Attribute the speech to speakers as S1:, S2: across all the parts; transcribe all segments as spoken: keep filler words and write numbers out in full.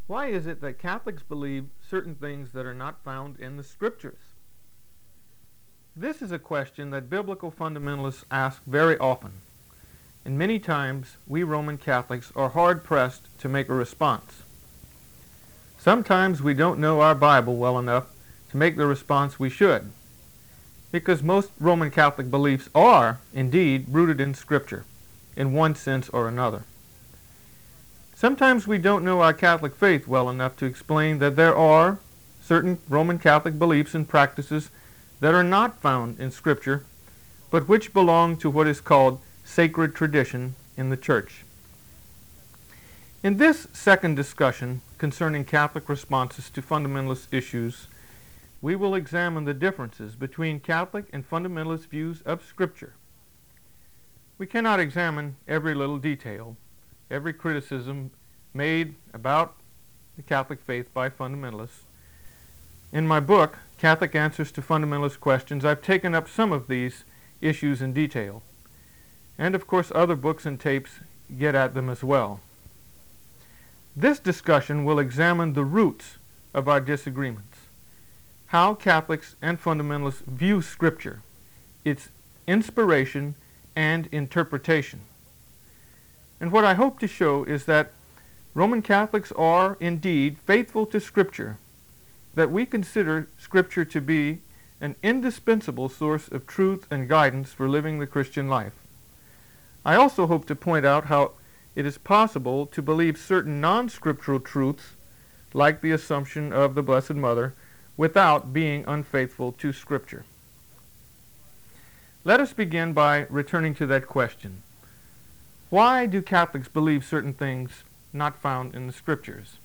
S1: Why is it that Catholics believe certain things that are not found in the Scriptures? This is a question that biblical fundamentalists ask very often, and many times we Roman Catholics are hard-pressed to make a response. Sometimes we don't know our Bible well enough to make the response we should, because most Roman Catholic beliefs are, indeed, rooted in Scripture, in one sense or another. Sometimes we don't know our Catholic faith well enough to explain that there are certain Roman Catholic beliefs and practices that are not found in Scripture, but which belong to what is called sacred tradition in the Church. In this second discussion concerning Catholic responses to fundamentalist issues, we will examine the differences between Catholic and fundamentalist views of Scripture. We cannot examine every little detail, every criticism made about the Catholic faith by fundamentalists. In my book, Catholic Answers to Fundamentalist Questions, I've taken up some of these issues in detail. And of course, other books and tapes get at them as well. This discussion will examine the roots of our disagreements, how Catholics and fundamentalists view Scripture, its inspiration and interpretation. And what I hope to show is that Roman Catholics are indeed faithful to Scripture, that we consider Scripture to be an indispensable source of truth and guidance for living the Christian life. I also hope to point out how it is possible to believe certain non-scriptural truths, like the Assumption of the Blessed Mother, without being unfaithful to Scripture. Let us begin by returning to that question. Why do Catholics believe certain things not found in the Scriptures?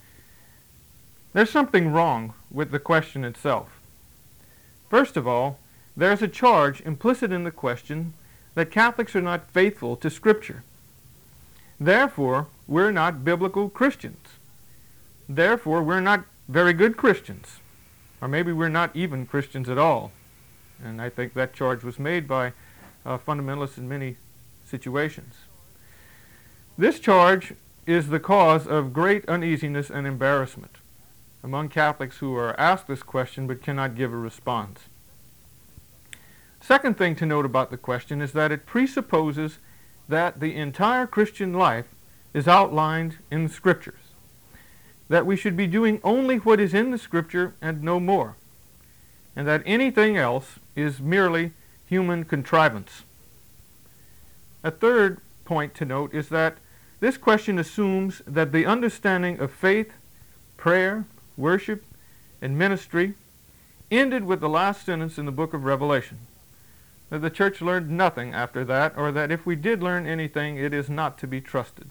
S1: There's something wrong with the question itself. First of all, there's a charge implicit in the question that Catholics are not faithful to Scripture. Therefore, we're not biblical Christians. Therefore, we're not very good Christians. Or maybe we're not even Christians at all. And I think that charge was made by uh, fundamentalists in many situations. This charge is the cause of great uneasiness and embarrassment among Catholics who are asked this question but cannot give a response. Second thing to note about the question is that it presupposes that the entire Christian life is outlined in the Scriptures, that we should be doing only what is in the Scripture and no more, and that anything else is merely human contrivance. A third point to note is that this question assumes that the understanding of faith, prayer, worship, and ministry ended with the last sentence in the book of Revelation, that the Church learned nothing after that, or that if we did learn anything, it is not to be trusted.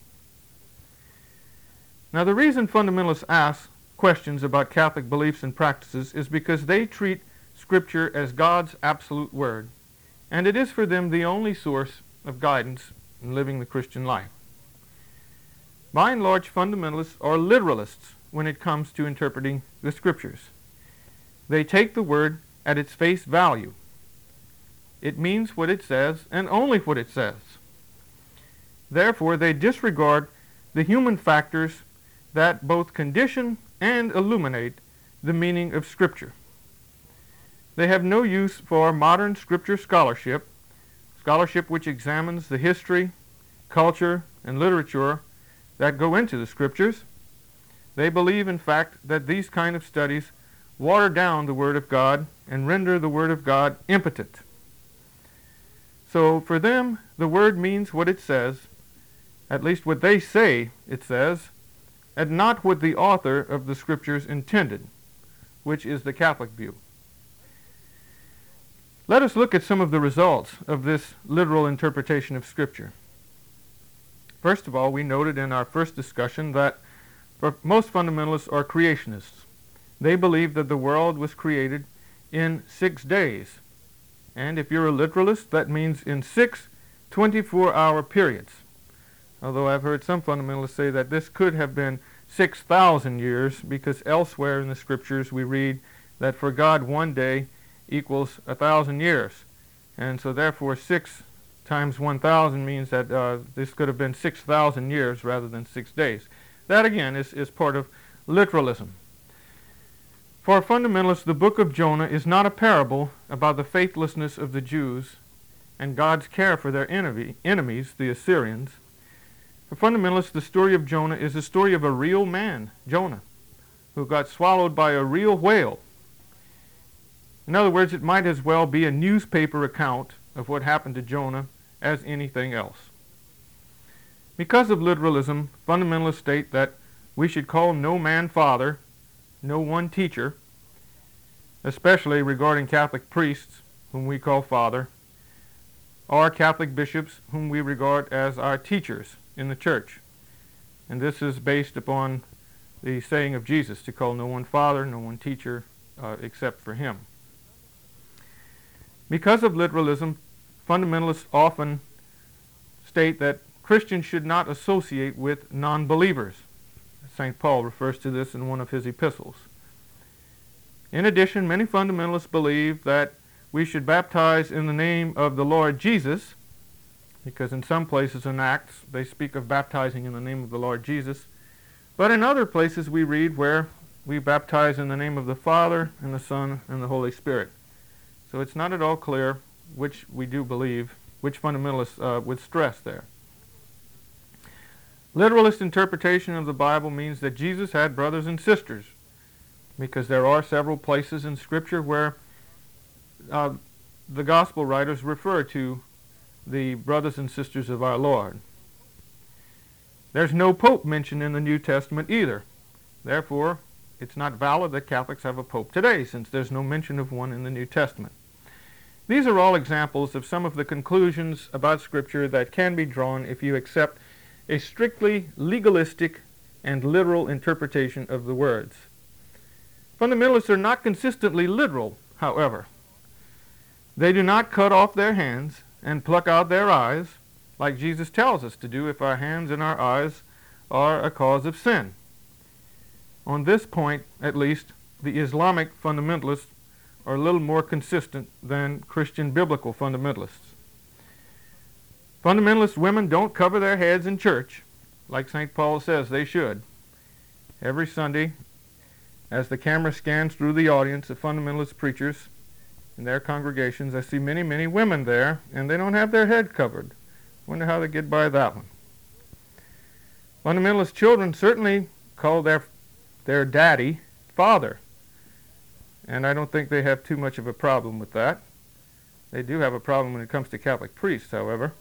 S1: Now, the reason fundamentalists ask questions about Catholic beliefs and practices is because they treat Scripture as God's absolute word, and it is for them the only source of guidance in living the Christian life. By and large, fundamentalists are literalists when it comes to interpreting the Scriptures. They take the word at its face value. It means what it says and only what it says. Therefore, they disregard the human factors that both condition and illuminate the meaning of Scripture. They have no use for modern Scripture scholarship, scholarship which examines the history, culture, and literature that go into the Scriptures. They believe, in fact, that these kind of studies water down the Word of God and render the Word of God impotent. So for them, the Word means what it says, at least what they say it says, and not what the author of the Scriptures intended, which is the Catholic view. Let us look at some of the results of this literal interpretation of Scripture. First of all, we noted in our first discussion that for most fundamentalists are creationists. They believe that the world was created in six days. And if you're a literalist, that means in six twenty-four hour periods. Although I've heard some fundamentalists say that this could have been six thousand years, because elsewhere in the Scriptures we read that for God one day equals a thousand years. And so therefore six times one thousand means that uh, this could have been six thousand years rather than six days. That again is, is part of literalism. For fundamentalists, the book of Jonah is not a parable about the faithlessness of the Jews and God's care for their enemy, enemies, the Assyrians. For fundamentalists, the story of Jonah is the story of a real man, Jonah, who got swallowed by a real whale. In other words, it might as well be a newspaper account of what happened to Jonah as anything else. Because of literalism, fundamentalists state that we should call no man father, no one teacher, especially regarding Catholic priests, whom we call father, or Catholic bishops, whom we regard as our teachers in the church. And this is based upon the saying of Jesus, to call no one father, no one teacher, uh, except for him. Because of literalism, fundamentalists often state that Christians should not associate with non-believers. Saint Paul refers to this in one of his epistles. In addition, many fundamentalists believe that we should baptize in the name of the Lord Jesus, because in some places in Acts they speak of baptizing in the name of the Lord Jesus, but in other places we read where we baptize in the name of the Father and the Son and the Holy Spirit. So it's not at all clear which we do believe, which fundamentalists uh, would stress there. Literalist interpretation of the Bible means that Jesus had brothers and sisters, because there are several places in Scripture where uh, the gospel writers refer to the brothers and sisters of our Lord. There's no pope mentioned in the New Testament either. Therefore, it's not valid that Catholics have a pope today, since there's no mention of one in the New Testament. These are all examples of some of the conclusions about Scripture that can be drawn if you accept a strictly legalistic and literal interpretation of the words. Fundamentalists are not consistently literal, however. They do not cut off their hands and pluck out their eyes, like Jesus tells us to do if our hands and our eyes are a cause of sin. On this point, at least, the Islamic fundamentalists are a little more consistent than Christian biblical fundamentalists. Fundamentalist women don't cover their heads in church, like Saint Paul says they should. Every Sunday, as the camera scans through the audience of fundamentalist preachers in their congregations, I see many, many women there, and they don't have their head covered. Wonder how they get by that one. Fundamentalist children certainly call their, their daddy father, and I don't think they have too much of a problem with that. They do have a problem when it comes to Catholic priests, however.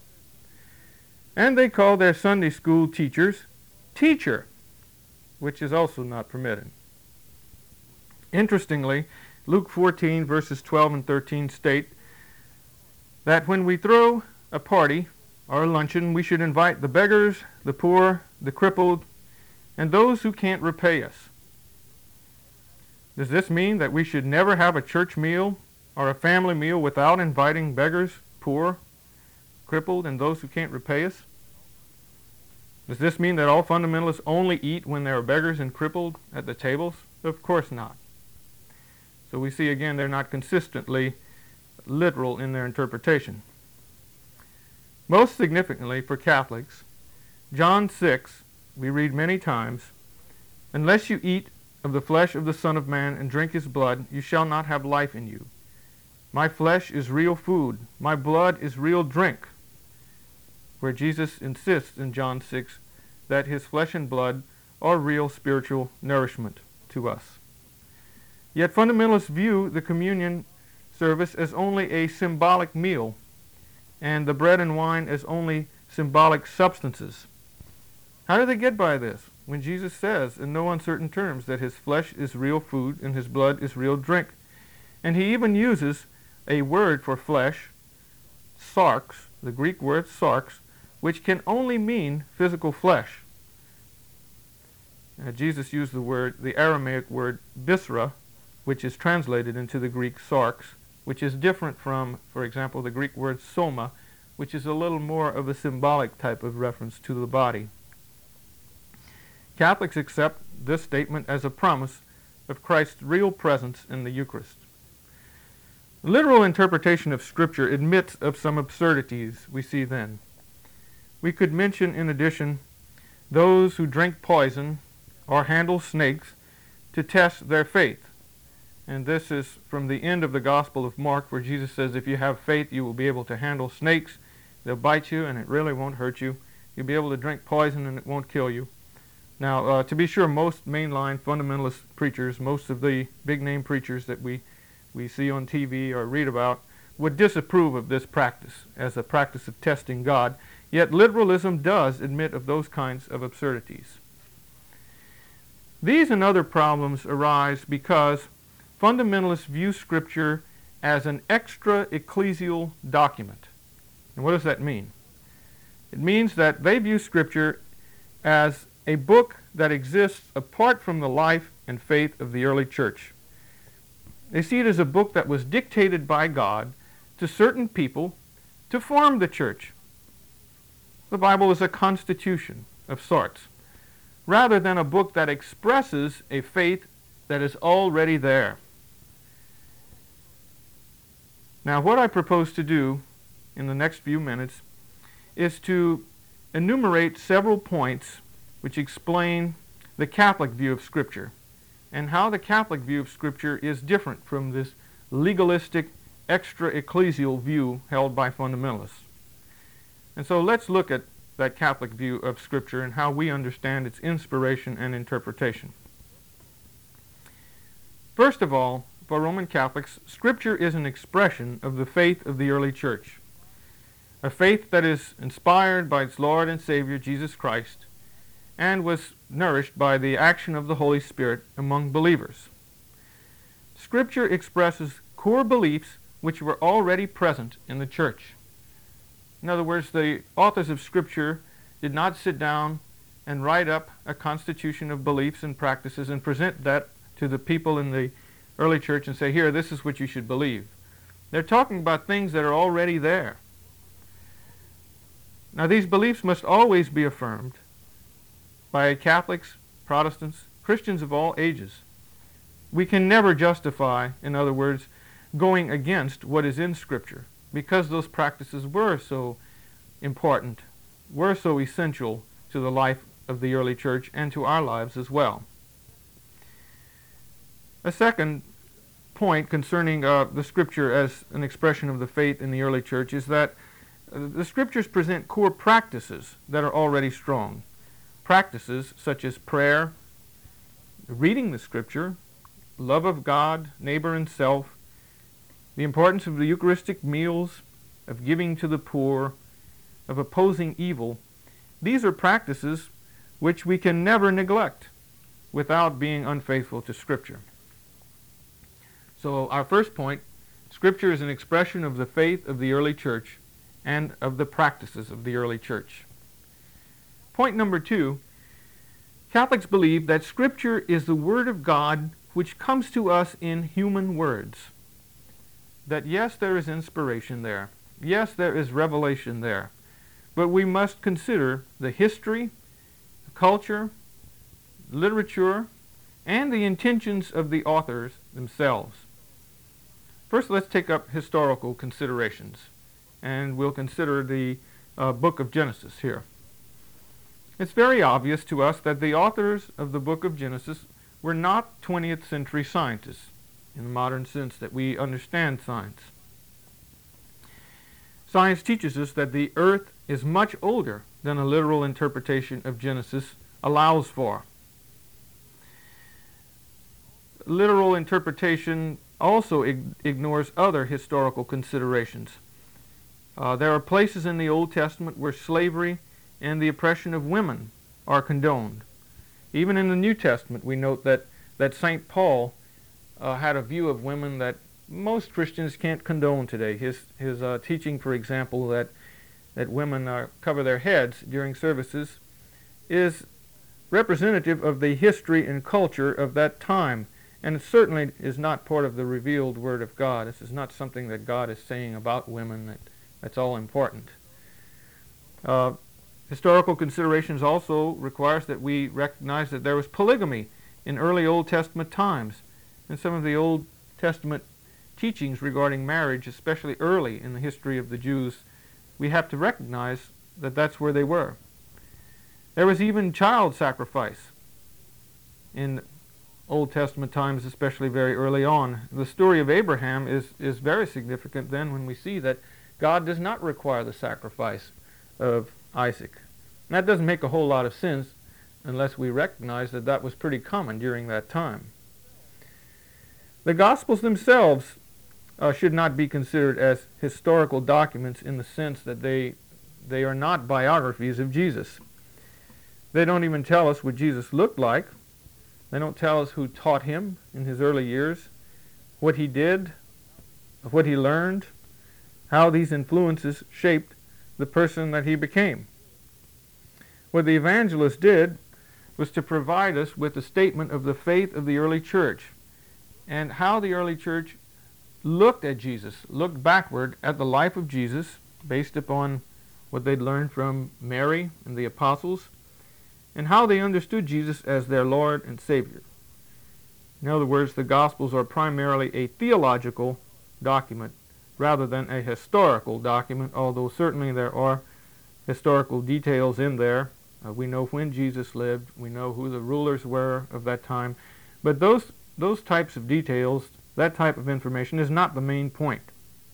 S1: And they call their Sunday school teachers teacher, which is also not permitted. Interestingly, Luke fourteen, verses twelve and thirteen state that when we throw a party or a luncheon, we should invite the beggars, the poor, the crippled, and those who can't repay us. Does this mean that we should never have a church meal or a family meal without inviting beggars, poor, crippled, and those who can't repay us? Does this mean that all fundamentalists only eat when there are beggars and crippled at the tables? Of course not. So we see again they're not consistently literal in their interpretation. Most significantly for Catholics, John six, we read many times, "Unless you eat of the flesh of the Son of Man and drink his blood, you shall not have life in you. My flesh is real food, my blood is real drink," where Jesus insists in John six that his flesh and blood are real spiritual nourishment to us. Yet fundamentalists view the communion service as only a symbolic meal, and the bread and wine as only symbolic substances. How do they get by this when Jesus says in no uncertain terms that his flesh is real food and his blood is real drink? And he even uses a word for flesh, sarx, the Greek word sarx, which can only mean physical flesh. Uh, Jesus used the word, the Aramaic word bisra, which is translated into the Greek sarx, which is different from, for example, the Greek word soma, which is a little more of a symbolic type of reference to the body. Catholics accept this statement as a promise of Christ's real presence in the Eucharist. Literal interpretation of Scripture admits of some absurdities we see then. We could mention, in addition, those who drink poison or handle snakes to test their faith. And this is from the end of the Gospel of Mark, where Jesus says, if you have faith, you will be able to handle snakes. They'll bite you, and it really won't hurt you. You'll be able to drink poison, and it won't kill you. Now, uh, to be sure, most mainline fundamentalist preachers, most of the big-name preachers that we, we see on T V or read about, would disapprove of this practice as a practice of testing God. Yet literalism does admit of those kinds of absurdities. These and other problems arise because fundamentalists view Scripture as an extra-ecclesial document. And what does that mean? It means that they view Scripture as a book that exists apart from the life and faith of the early church. They see it as a book that was dictated by God to certain people to form the church. The Bible is a constitution of sorts, rather than a book that expresses a faith that is already there. Now, what I propose to do in the next few minutes is to enumerate several points which explain the Catholic view of Scripture and how the Catholic view of Scripture is different from this legalistic, extra-ecclesial view held by fundamentalists. And so let's look at that Catholic view of Scripture and how we understand its inspiration and interpretation. First of all, for Roman Catholics, Scripture is an expression of the faith of the early church, a faith that is inspired by its Lord and Savior, Jesus Christ, and was nourished by the action of the Holy Spirit among believers. Scripture expresses core beliefs which were already present in the church. In other words, the authors of Scripture did not sit down and write up a constitution of beliefs and practices and present that to the people in the early church and say, here, this is what you should believe. They're talking about things that are already there. Now, these beliefs must always be affirmed by Catholics, Protestants, Christians of all ages. We can never justify, in other words, going against what is in Scripture, because those practices were so important, were so essential to the life of the early church and to our lives as well. A second point concerning uh, the Scripture as an expression of the faith in the early church is that uh, the Scriptures present core practices that are already strong. Practices such as prayer, reading the Scripture, love of God, neighbor, and self, the importance of the Eucharistic meals, of giving to the poor, of opposing evil. These are practices which we can never neglect without being unfaithful to Scripture. So our first point, Scripture is an expression of the faith of the early church and of the practices of the early church. Point number two, Catholics believe that Scripture is the Word of God which comes to us in human words. That yes, there is inspiration there. Yes, there is revelation there. But we must consider the history, the culture, literature, and the intentions of the authors themselves. First, let's take up historical considerations, and we'll consider the uh, book of Genesis here. It's very obvious to us that the authors of the book of Genesis were not twentieth century scientists in the modern sense that we understand science. Science teaches us that the earth is much older than a literal interpretation of Genesis allows for. Literal interpretation also ig- ignores other historical considerations. Uh, there are places in the Old Testament where slavery and the oppression of women are condoned. Even in the New Testament, we note that, that Saint Paul uh, had a view of women that most Christians can't condone today. His, his uh, teaching, for example, that, that women uh, cover their heads during services is representative of the history and culture of that time. And it certainly is not part of the revealed Word of God. This is not something that God is saying about women that, that's all important. Uh, historical considerations also requires that we recognize that there was polygamy in early Old Testament times. And some of the Old Testament teachings regarding marriage, especially early in the history of the Jews, we have to recognize that that's where they were. There was even child sacrifice. in Old Testament times, especially very early on. The story of Abraham is, is very significant then when we see that God does not require the sacrifice of Isaac. And that doesn't make a whole lot of sense unless we recognize that that was pretty common during that time. The Gospels themselves uh, should not be considered as historical documents in the sense that they, they are not biographies of Jesus. They don't even tell us what Jesus looked like. They don't tell us who taught him in his early years, what he did, what he learned, how these influences shaped the person that he became. What the evangelist did was to provide us with a statement of the faith of the early church and how the early church looked at Jesus, looked backward at the life of Jesus based upon what they'd learned from Mary and the apostles, and how they understood Jesus as their Lord and Savior. In other words, the Gospels are primarily a theological document rather than a historical document, although certainly there are historical details in there. Uh, we know when Jesus lived, we know who the rulers were of that time, but those, those types of details, that type of information is not the main point.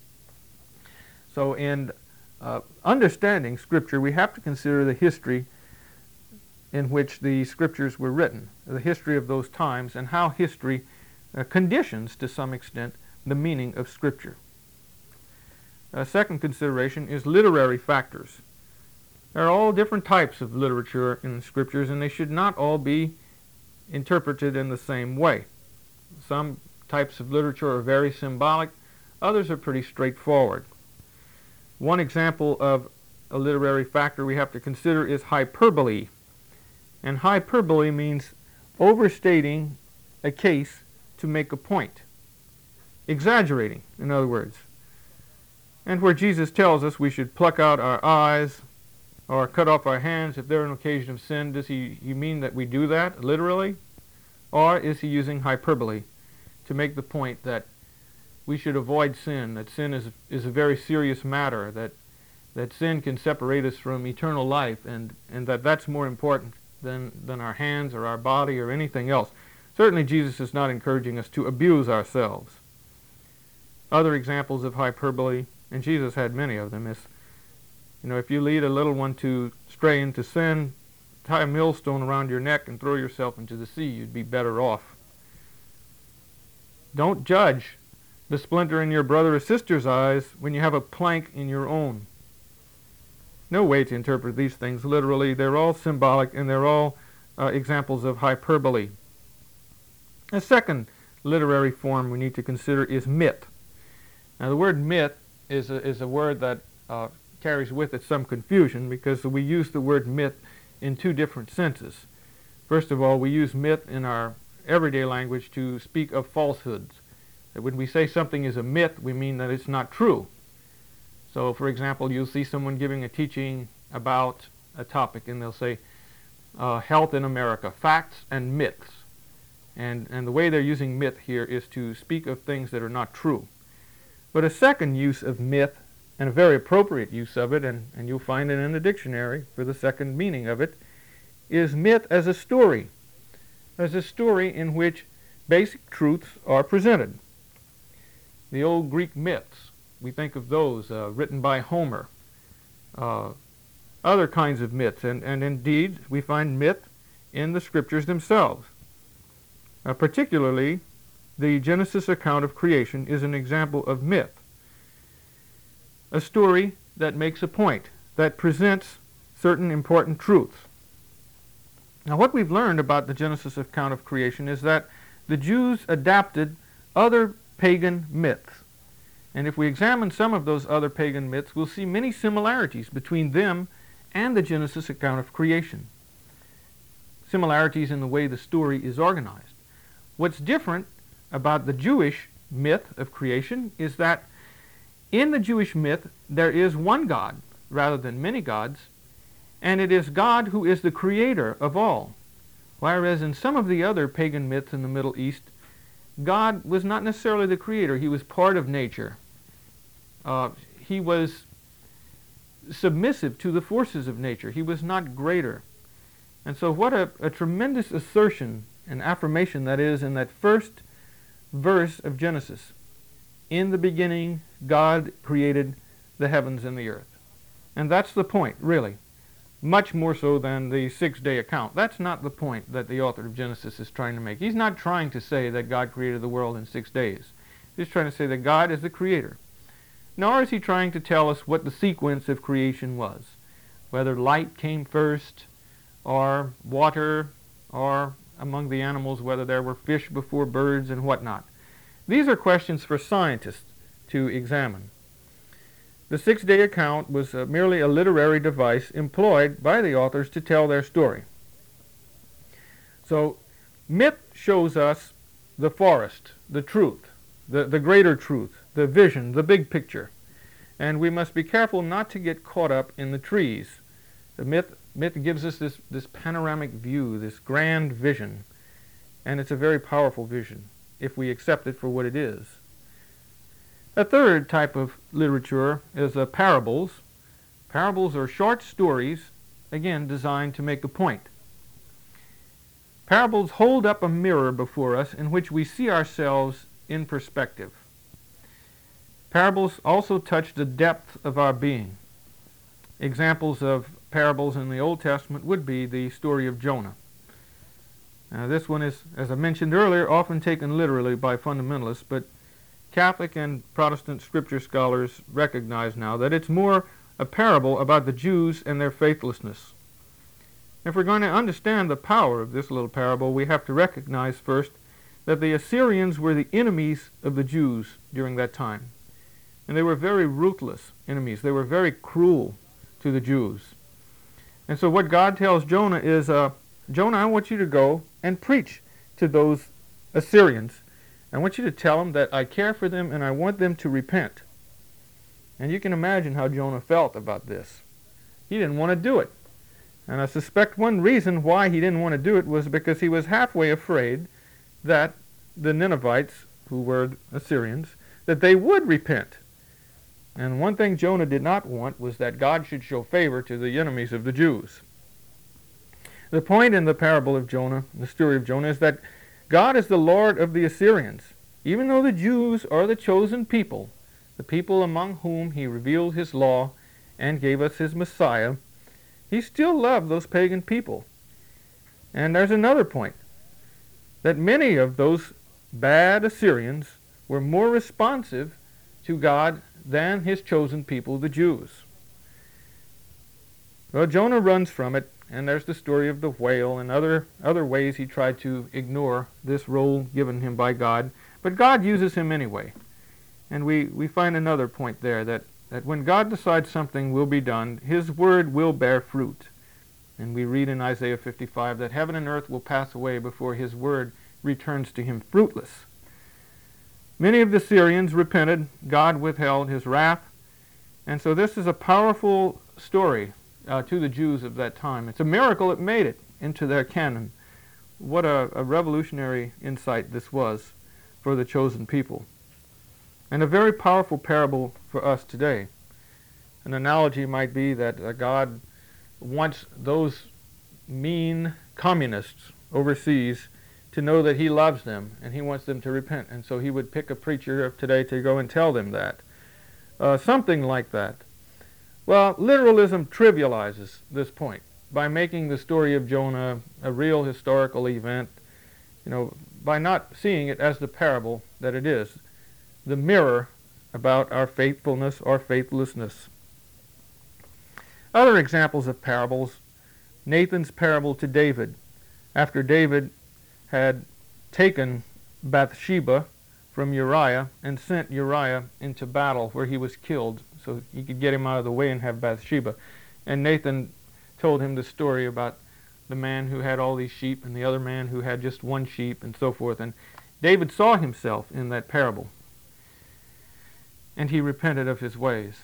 S1: So in uh, understanding Scripture, we have to consider the history in which the Scriptures were written, the history of those times, and how history uh, conditions, to some extent, the meaning of Scripture. A second consideration is literary factors. There are all different types of literature in the Scriptures, and they should not all be interpreted in the same way. Some types of literature are very symbolic, others are pretty straightforward. One example of a literary factor we have to consider is hyperbole. And hyperbole means overstating a case to make a point. Exaggerating, in other words. And where Jesus tells us we should pluck out our eyes or cut off our hands if they're an occasion of sin, does he, he mean that we do that literally? Or is he using hyperbole to make the point that we should avoid sin, that sin is, is a very serious matter, that, that sin can separate us from eternal life, and, and that that's more important than, than our hands or our body or anything else? Certainly Jesus is not encouraging us to abuse ourselves. Other examples of hyperbole, and Jesus had many of them, is, you know, if you lead a little one to stray into sin, tie a millstone around your neck and throw yourself into the sea, you'd be better off. Don't judge the splinter in your brother or sister's eyes when you have a plank in your own. No way to interpret these things literally. They're all symbolic, and they're all uh, examples of hyperbole. A second literary form we need to consider is myth. Now, the word myth is a, is a word that uh, carries with it some confusion, because we use the word myth in two different senses. First of all, we use myth in our everyday language to speak of falsehoods. That when we say something is a myth, we mean that it's not true. So, for example, you'll see someone giving a teaching about a topic, and they'll say, uh, health in America, facts and myths. And, and the way they're using myth here is to speak of things that are not true. But a second use of myth, and a very appropriate use of it, and, and you'll find it in the dictionary for the second meaning of it, is myth as a story. As a story in which basic truths are presented. The old Greek myths, we think of those uh, written by Homer. Uh, other kinds of myths, and, and indeed we find myth in the Scriptures themselves. Uh, particularly, the Genesis account of creation is an example of myth. A story that makes a point, that presents certain important truths. Now, what we've learned about the Genesis account of creation is that the Jews adapted other pagan myths. And if we examine some of those other pagan myths, we'll see many similarities between them and the Genesis account of creation. Similarities in the way the story is organized. What's different about the Jewish myth of creation is that in the Jewish myth there is one God rather than many gods, and it is God who is the creator of all. Whereas in some of the other pagan myths in the Middle East, God was not necessarily the creator. He was part of nature. Uh, he was submissive to the forces of nature. He was not greater. And so what a, a tremendous assertion an affirmation that is in that first verse of Genesis. In the beginning, God created the heavens and the earth. And that's the point, really. Much more so than the six-day account. That's not the point that the author of Genesis is trying to make. He's not trying to say that God created the world in six days. He's trying to say that God is the creator. Nor is he trying to tell us what the sequence of creation was, whether light came first, or water, or among the animals, whether there were fish before birds and whatnot. These are questions for scientists to examine. The six-day account was uh, merely a literary device employed by the authors to tell their story. So, myth shows us the forest, the truth, the, the greater truth, the vision, the big picture. And we must be careful not to get caught up in the trees. The myth, myth gives us this, this panoramic view, this grand vision. And it's a very powerful vision, if we accept it for what it is. A third type of literature is uh, parables. Parables are short stories, again, designed to make a point. Parables hold up a mirror before us in which we see ourselves in perspective. Parables also touch the depth of our being. Examples of parables in the Old Testament would be the story of Jonah. Now, this one is, as I mentioned earlier, often taken literally by fundamentalists, but Catholic and Protestant scripture scholars recognize now that it's more a parable about the Jews and their faithlessness. If we're going to understand the power of this little parable, we have to recognize first that the Assyrians were the enemies of the Jews during that time. And they were very ruthless enemies. They were very cruel to the Jews. And so what God tells Jonah is, uh, Jonah, I want you to go and preach to those Assyrians. I want you to tell them that I care for them and I want them to repent. And you can imagine how Jonah felt about this. He didn't want to do it. And I suspect one reason why he didn't want to do it was because he was halfway afraid that the Ninevites, who were Assyrians, that they would repent. And one thing Jonah did not want was that God should show favor to the enemies of the Jews. The point in the parable of Jonah, the story of Jonah, is that God is the Lord of the Assyrians. Even though the Jews are the chosen people, the people among whom he revealed his law and gave us his Messiah, he still loved those pagan people. And there's another point, that many of those bad Assyrians were more responsive to God than his chosen people, the Jews. Well, Jonah runs from it, and there's the story of the whale and other, other ways he tried to ignore this role given him by God. But God uses him anyway. And we, we find another point there, that, that when God decides something will be done, his word will bear fruit. And we read in Isaiah fifty-five that heaven and earth will pass away before his word returns to him fruitless. Many of the Syrians repented. God withheld his wrath. And so this is a powerful story uh, to the Jews of that time. It's a miracle it made it into their canon. What a, a revolutionary insight this was for the chosen people. And a very powerful parable for us today. An analogy might be that uh, God wants those mean communists overseas to know that he loves them and he wants them to repent. And so he would pick a preacher of today to go and tell them that. Uh, something like that. Well, literalism trivializes this point by making the story of Jonah a real historical event, you know, by not seeing it as the parable that it is, the mirror about our faithfulness or faithlessness. Other examples of parables, Nathan's parable to David, after David had taken Bathsheba from Uriah and sent Uriah into battle where he was killed so he could get him out of the way and have Bathsheba. And Nathan told him the story about the man who had all these sheep and the other man who had just one sheep and so forth. And David saw himself in that parable. And he repented of his ways.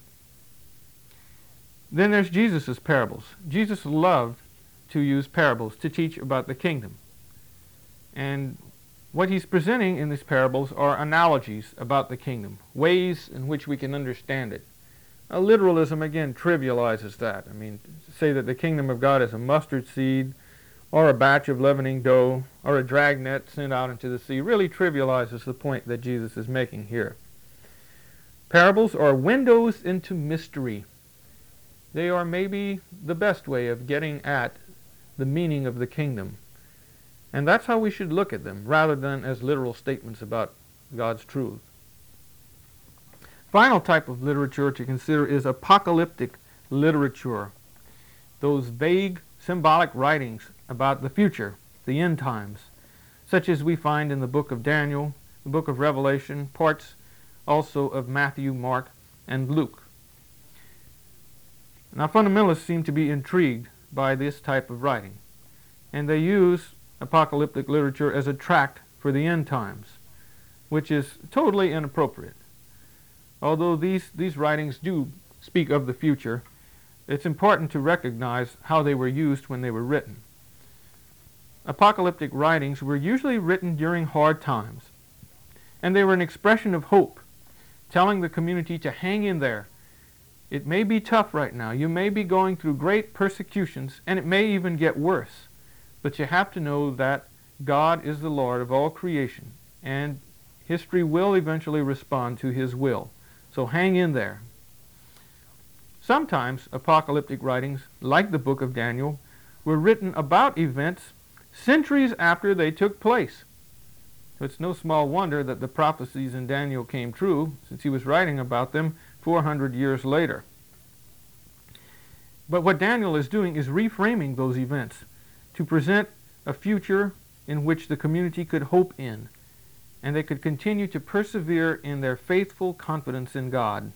S1: Then there's Jesus' parables. Jesus loved to use parables to teach about the kingdom. And what he's presenting in these parables are analogies about the kingdom, ways in which we can understand it. Now, literalism, again, trivializes that. I mean, to say that the kingdom of God is a mustard seed, or a batch of leavening dough, or a dragnet sent out into the sea really trivializes the point that Jesus is making here. Parables are windows into mystery. They are maybe the best way of getting at the meaning of the kingdom. And that's how we should look at them, rather than as literal statements about God's truth. Final type of literature to consider is apocalyptic literature. Those vague, symbolic writings about the future, the end times, such as we find in the book of Daniel, the book of Revelation, parts also of Matthew, Mark, and Luke. Now, fundamentalists seem to be intrigued by this type of writing, and they use apocalyptic literature as a tract for the end times, which is totally inappropriate. Although these, these writings do speak of the future, it's important to recognize how they were used when they were written. Apocalyptic writings were usually written during hard times, and they were an expression of hope, telling the community to hang in there. It may be tough right now. You may be going through great persecutions, and it may even get worse. But you have to know that God is the Lord of all creation, and history will eventually respond to His will. So hang in there. Sometimes apocalyptic writings, like the book of Daniel, were written about events centuries after they took place. So it's no small wonder that the prophecies in Daniel came true, since he was writing about them four hundred years later. But what Daniel is doing is reframing those events to present a future in which the community could hope in, and they could continue to persevere in their faithful confidence in God.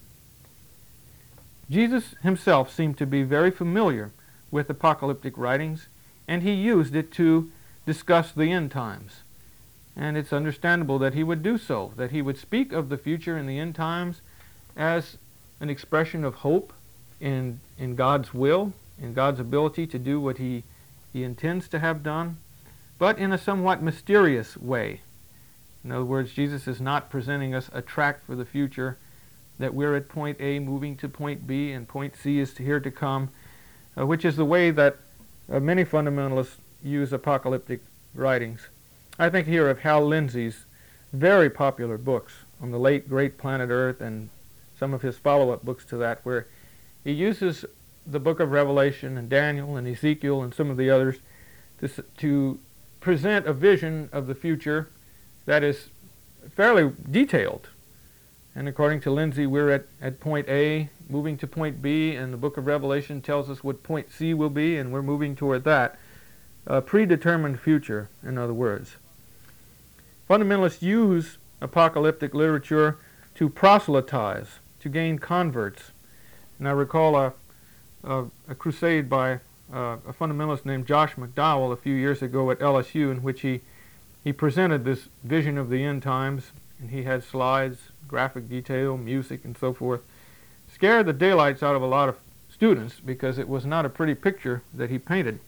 S1: Jesus himself seemed to be very familiar with apocalyptic writings, and he used it to discuss the end times. And it's understandable that he would do so, that he would speak of the future in the end times as an expression of hope in, in God's will, in God's ability to do what he, he intends to have done, but in a somewhat mysterious way. In other words, Jesus is not presenting us a tract for the future, that we're at point A moving to point B and point C is here to come, uh, which is the way that uh, many fundamentalists use apocalyptic writings. I think here of Hal Lindsey's very popular books on the late great planet Earth and some of his follow-up books to that, where he uses the book of Revelation and Daniel and Ezekiel and some of the others to, to present a vision of the future that is fairly detailed. And according to Lindsey, we're at, at point A, moving to point B, and the book of Revelation tells us what point C will be, and we're moving toward that. A predetermined future, in other words. Fundamentalists use apocalyptic literature to proselytize, to gain converts. And I recall a, a, a crusade by uh, a fundamentalist named Josh McDowell a few years ago at L S U, in which he, he presented this vision of the end times, and he had slides, graphic detail, music, and so forth. Scared the daylights out of a lot of students because it was not a pretty picture that he painted.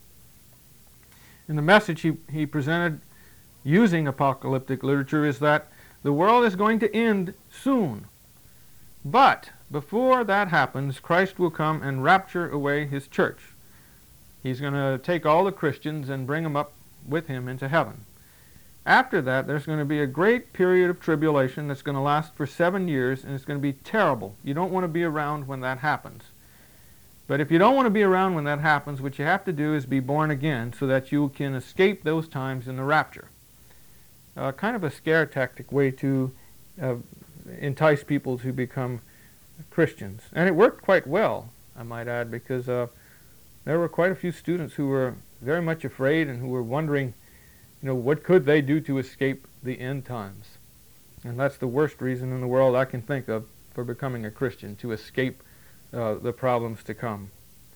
S1: And the message he, he presented using apocalyptic literature is that the world is going to end soon. But before that happens, Christ will come and rapture away his church. He's going to take all the Christians and bring them up with him into heaven. After that, there's going to be a great period of tribulation that's going to last for seven years, and it's going to be terrible. You don't want to be around when that happens. But if you don't want to be around when that happens, what you have to do is be born again so that you can escape those times in the rapture. Uh, kind of a scare tactic way to uh, entice people to become Christians. And it worked quite well, I might add, because uh, there were quite a few students who were very much afraid and who were wondering, you know, what could they do to escape the end times? And that's the worst reason in the world I can think of for becoming a Christian, to escape uh, the problems to come.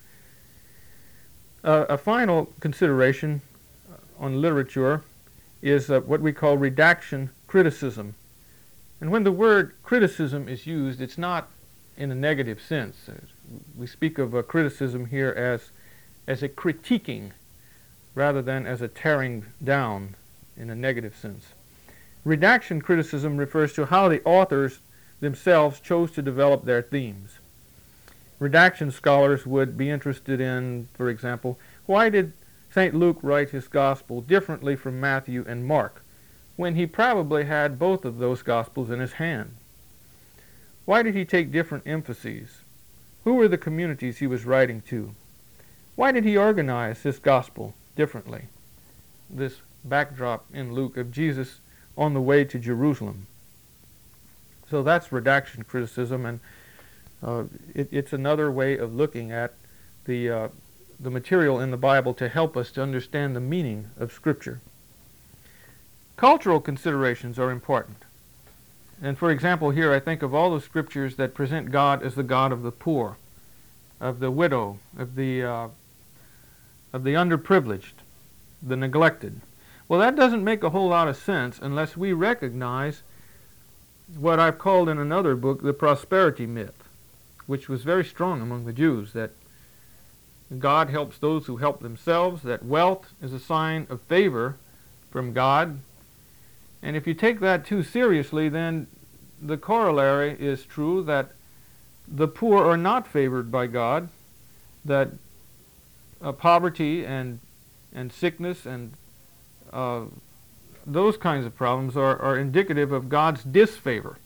S1: Uh, a final consideration on literature is uh, what we call redaction criticism. And when the word criticism is used, it's not in a negative sense. We speak of a criticism here as, as a critiquing rather than as a tearing down in a negative sense. Redaction criticism refers to how the authors themselves chose to develop their themes. Redaction scholars would be interested in, for example, why did Saint Luke writes his gospel differently from Matthew and Mark, when he probably had both of those gospels in his hand? Why did he take different emphases? Who were the communities he was writing to? Why did he organize his gospel differently? This backdrop in Luke of Jesus on the way to Jerusalem. So that's redaction criticism, and uh, it, it's another way of looking at the, uh, the material in the Bible to help us to understand the meaning of Scripture. Cultural considerations are important. And for example, here I think of all the scriptures that present God as the God of the poor, of the widow, of the, uh, of the underprivileged, the neglected. Well, that doesn't make a whole lot of sense unless we recognize what I've called in another book the prosperity myth, which was very strong among the Jews, that God helps those who help themselves, that wealth is a sign of favor from God. And if you take that too seriously, then the corollary is true, that the poor are not favored by God, that uh, poverty and and sickness and uh, those kinds of problems are, are indicative of God's disfavor.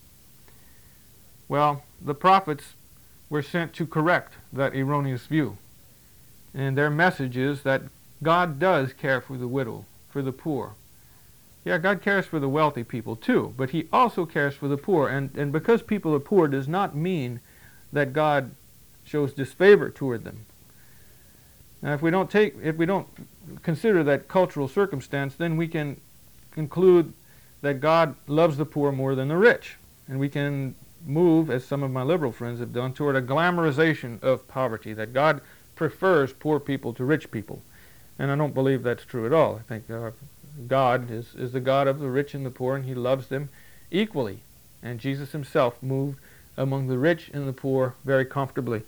S1: Well, the prophets were sent to correct that erroneous view. And their message is that God does care for the widow, for the poor. Yeah, God cares for the wealthy people too, but he also cares for the poor. And, and because people are poor does not mean that God shows disfavor toward them. Now, if we don't take, if we don't consider that cultural circumstance, then we can conclude that God loves the poor more than the rich. And we can move, as some of my liberal friends have done, toward a glamorization of poverty, that God prefers poor people to rich people. And I don't believe that's true at all. I think uh, God is, is the God of the rich and the poor, and he loves them equally. And Jesus himself moved among the rich and the poor very comfortably.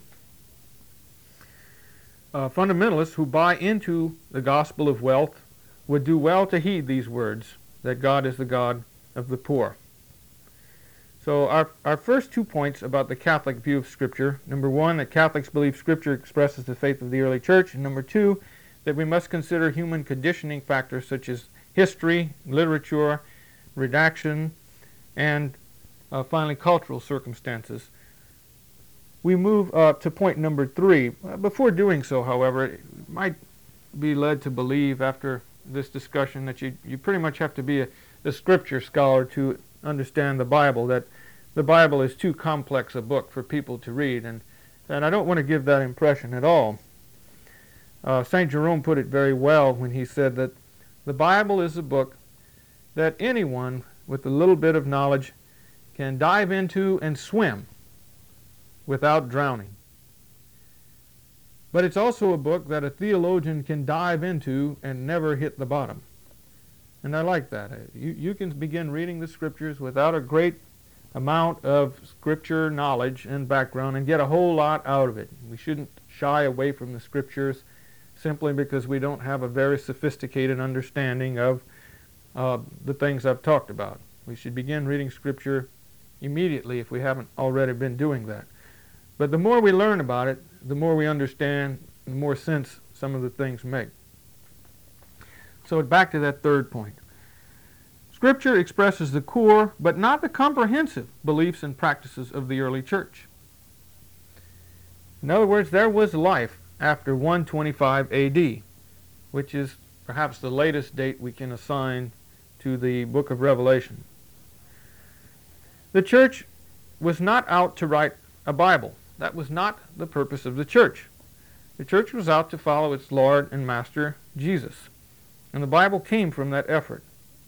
S1: Uh, fundamentalists who buy into the gospel of wealth would do well to heed these words, that God is the God of the poor. So our, our first two points about the Catholic view of Scripture, number one, that Catholics believe Scripture expresses the faith of the early church, and number two, that we must consider human conditioning factors such as history, literature, redaction, and uh, finally cultural circumstances. We move uh, to point number three. Uh, before doing so, however, it might be led to believe after this discussion that you, you pretty much have to be a, a scripture scholar to understand the Bible, that the Bible is too complex a book for people to read, and, and I don't want to give that impression at all. Uh, Saint Jerome put it very well when he said that the Bible is a book that anyone with a little bit of knowledge can dive into and swim without drowning. But it's also a book that a theologian can dive into and never hit the bottom. And I like that. You, you can begin reading the Scriptures without a great amount of Scripture knowledge and background and get a whole lot out of it. We shouldn't shy away from the Scriptures simply because we don't have a very sophisticated understanding of uh, the things I've talked about. We should begin reading Scripture immediately if we haven't already been doing that. But the more we learn about it, the more we understand, the more sense some of the things make. So back to that third point. Scripture expresses the core, but not the comprehensive, beliefs and practices of the early church. In other words, there was life after one twenty-five A D, which is perhaps the latest date we can assign to the book of Revelation. The church was not out to write a Bible. That was not the purpose of the church. The church was out to follow its Lord and Master, Jesus. And the Bible came from that effort.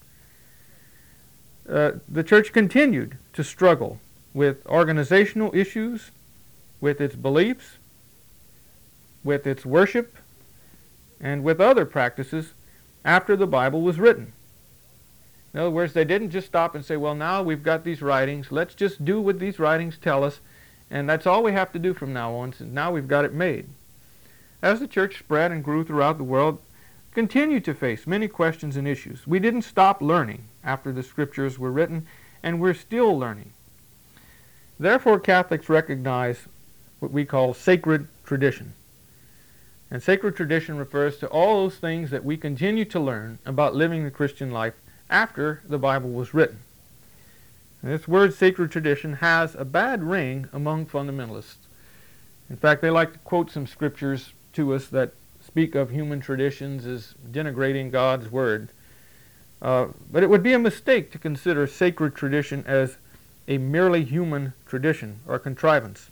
S1: Uh, the church continued to struggle with organizational issues, with its beliefs, with its worship, and with other practices after the Bible was written. In other words, they didn't just stop and say, well, now we've got these writings, let's just do what these writings tell us, and that's all we have to do from now on, since now we've got it made. As the church spread and grew throughout the world, continued to face many questions and issues. We didn't stop learning after the Scriptures were written, and we're still learning. Therefore, Catholics recognize what we call sacred tradition. And sacred tradition refers to all those things that we continue to learn about living the Christian life after the Bible was written. And this word sacred tradition has a bad ring among fundamentalists. In fact, they like to quote some scriptures to us that speak of human traditions as denigrating God's word. Uh, but it would be a mistake to consider sacred tradition as a merely human tradition or contrivance.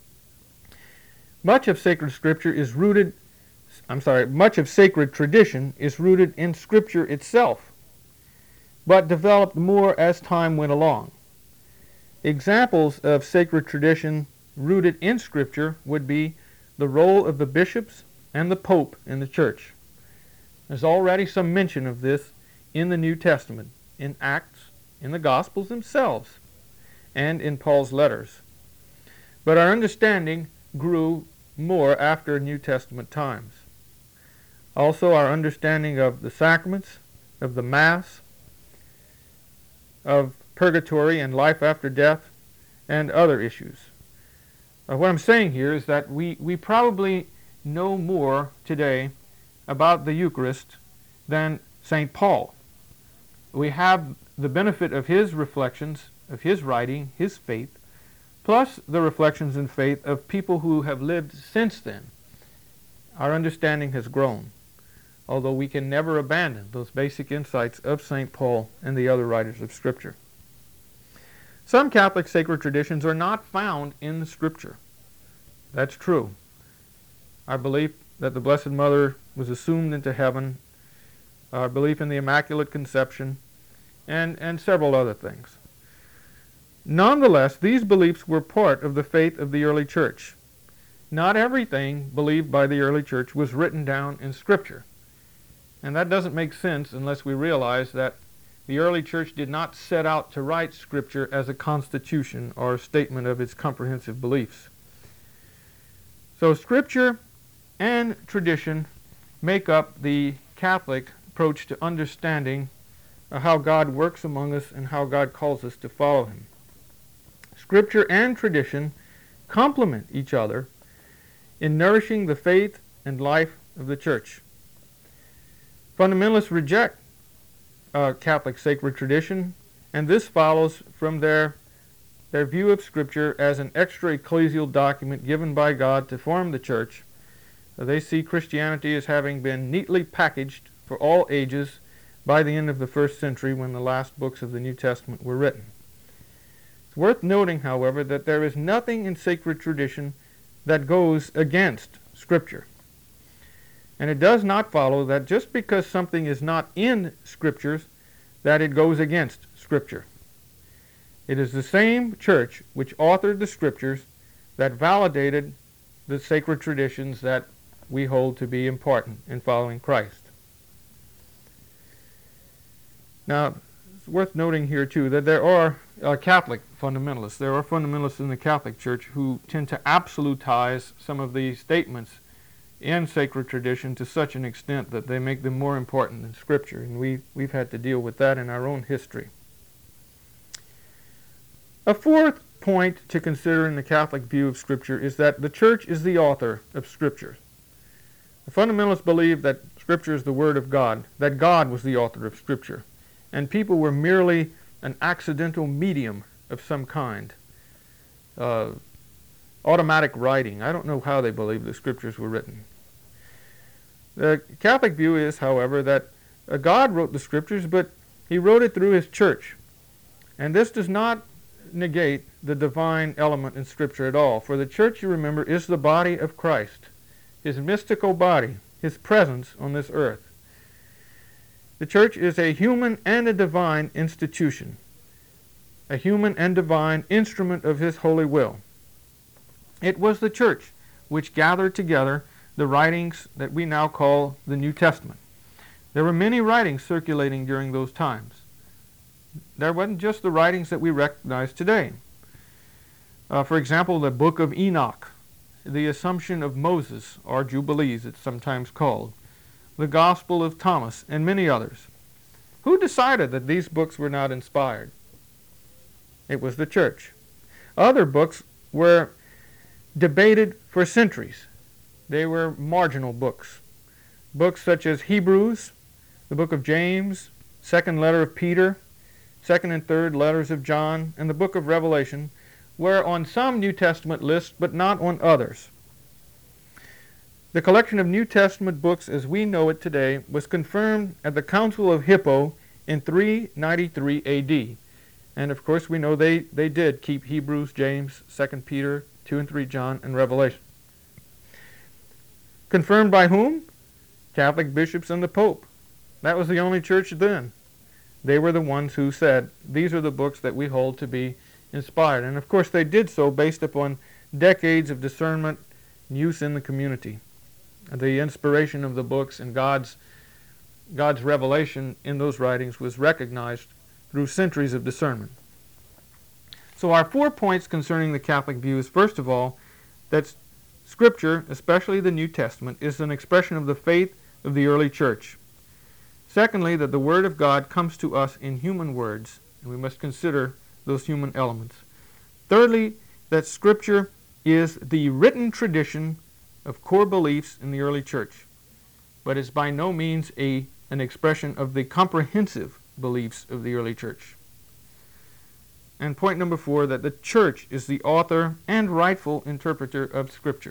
S1: Much of sacred scripture is rooted, I'm sorry, much of sacred tradition is rooted in Scripture itself, but developed more as time went along. Examples of sacred tradition rooted in Scripture would be the role of the bishops and the Pope in the church. There's already some mention of this in the New Testament, in Acts, in the Gospels themselves, and in Paul's letters. But our understanding grew more after New Testament times. Also, our understanding of the sacraments, of the Mass, of purgatory and life after death, and other issues. Uh, what I'm saying here is that we, we probably know more today about the Eucharist than Saint Paul. We have the benefit of his reflections, of his writing, his faith, plus the reflections and faith of people who have lived since then. Our understanding has grown, although we can never abandon those basic insights of Saint Paul and the other writers of Scripture. Some Catholic sacred traditions are not found in the Scripture. That's true. Our belief that the Blessed Mother was assumed into heaven, our belief in the Immaculate Conception, and, and several other things. Nonetheless, these beliefs were part of the faith of the early church. Not everything believed by the early church was written down in Scripture. And that doesn't make sense unless we realize that the early church did not set out to write Scripture as a constitution or a statement of its comprehensive beliefs. So Scripture and tradition make up the Catholic approach to understanding how God works among us and how God calls us to follow Him. Scripture and tradition complement each other in nourishing the faith and life of the church. Fundamentalists reject uh, Catholic sacred tradition, and this follows from their, their view of Scripture as an extra-ecclesial document given by God to form the church. Uh, they see Christianity as having been neatly packaged for all ages by the end of the first century when the last books of the New Testament were written. It's worth noting, however, that there is nothing in sacred tradition that goes against Scripture. And it does not follow that just because something is not in Scriptures, that it goes against Scripture. It is the same church which authored the Scriptures that validated the sacred traditions that we hold to be important in following Christ. Now, it's worth noting here, too, that there are uh, Catholic fundamentalists. There are fundamentalists in the Catholic Church who tend to absolutize some of these statements in sacred tradition to such an extent that they make them more important than Scripture, and we, we've had to deal with that in our own history. A fourth point to consider in the Catholic view of Scripture is that the Church is the author of Scripture. The fundamentalists believe that Scripture is the Word of God, that God was the author of Scripture, and people were merely an accidental medium of some kind. Uh, automatic writing. I don't know how they believe the Scriptures were written. The Catholic view is, however, that uh, God wrote the Scriptures, but He wrote it through His church. And this does not negate the divine element in Scripture at all, for the church, you remember, is the body of Christ, His mystical body, His presence on this earth. The church is a human and a divine institution, a human and divine instrument of His holy will. It was the church which gathered together the writings that we now call the New Testament. There were many writings circulating during those times. There wasn't just the writings that we recognize today. Uh, for example, the Book of Enoch, the Assumption of Moses, or Jubilees it's sometimes called, the Gospel of Thomas, and many others. Who decided that these books were not inspired? It was the church. Other books were debated for centuries. They were marginal books. Books such as Hebrews, the book of James, second letter of Peter, second and third letters of John, and the book of Revelation were on some New Testament lists, but not on others. The collection of New Testament books as we know it today was confirmed at the Council of Hippo in three ninety-three A D. And of course we know they, they did keep Hebrews, James, second Peter, two and three John, and Revelation. Confirmed by whom? Catholic bishops and the Pope. That was the only church then. They were the ones who said, these are the books that we hold to be inspired. And of course they did so based upon decades of discernment and use in the community. The inspiration of the books and God's, God's revelation in those writings was recognized through centuries of discernment. So our four points concerning the Catholic view is, first of all, that Scripture, especially the New Testament, is an expression of the faith of the early church. Secondly, that the Word of God comes to us in human words, and we must consider those human elements. Thirdly, that Scripture is the written tradition of core beliefs in the early church, but is by no means a, an expression of the comprehensive beliefs of the early church. And point number four, that the church is the author and rightful interpreter of Scripture.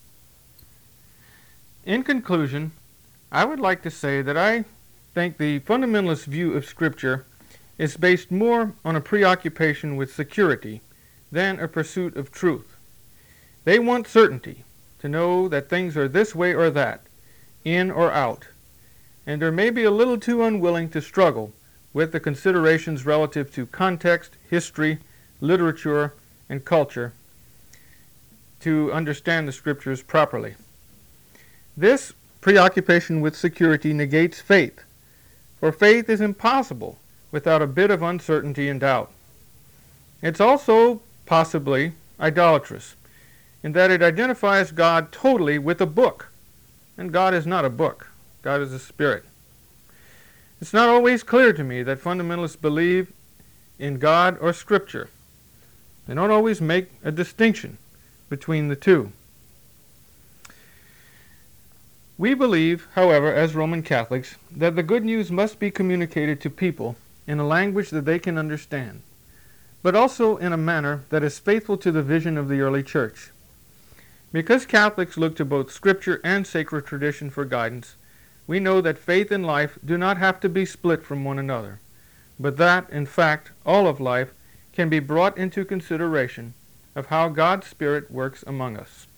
S1: In conclusion, I would like to say that I think the fundamentalist view of Scripture is based more on a preoccupation with security than a pursuit of truth. They want certainty, to know that things are this way or that, in or out, and are maybe a little too unwilling to struggle with the considerations relative to context, history, literature, and culture to understand the Scriptures properly. This preoccupation with security negates faith, for faith is impossible without a bit of uncertainty and doubt. It's also possibly idolatrous, in that it identifies God totally with a book, and God is not a book. God is a spirit. It's not always clear to me that fundamentalists believe in God or Scripture. They don't always make a distinction between the two. We believe, however, as Roman Catholics, that the good news must be communicated to people in a language that they can understand, but also in a manner that is faithful to the vision of the early church. Because Catholics look to both Scripture and sacred tradition for guidance, we know that faith and life do not have to be split from one another, but that, in fact, all of life can be brought into consideration of how God's Spirit works among us.